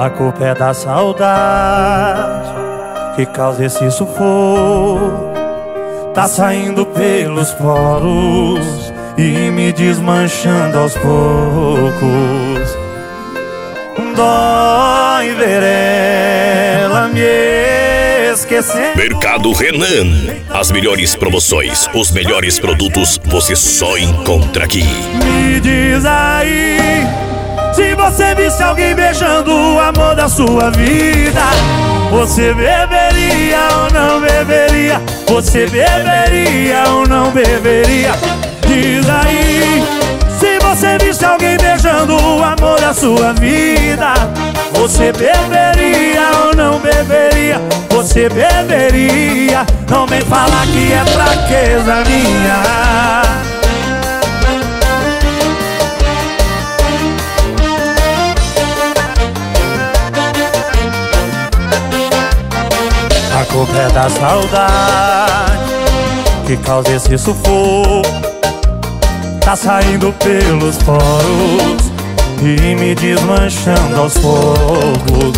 A culpa é da saudade que causa esse sufoco. Tá saindo pelos poros e me desmanchando aos poucos. Dói ver ela me esquecendo. Mercado Renan. As melhores promoções, os melhores produtos você só encontra aqui. Me diz aí, se você visse alguém beijando o amor da sua vida, você beberia ou não beberia? Você beberia ou não beberia? Diz aí, se você visse alguém beijando o amor da sua vida, você beberia ou não beberia? Você beberia? Não vem falar que é fraqueza minha. A culpa é da saudade que causa esse sufoco. Tá saindo pelos poros e me desmanchando aos poucos.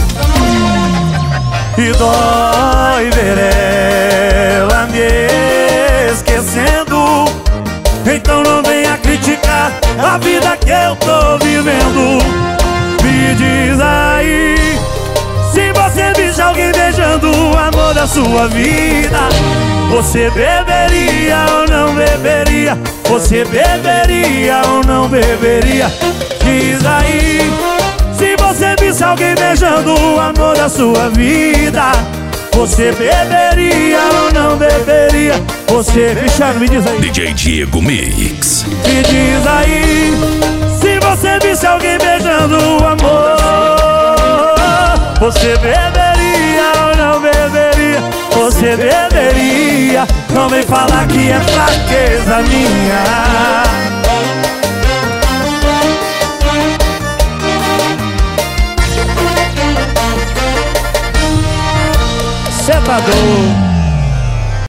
E dói ver ela me esquecendo. Então não venha criticar a vida que eu tô vivendo. Me diz aí, se você visse alguém beijando o amor da sua vida, você beberia ou não beberia? Você beberia ou não beberia? Diz aí, se você visse alguém beijando o amor da sua vida, você beberia ou não beberia? Você, Cristiano, me diz aí. DJ Diego Mix. Me diz aí, se você visse alguém beijando o amor, você beberia ou não beberia? Você beberia? Não vem falar que é fraqueza minha. Cê tá doido?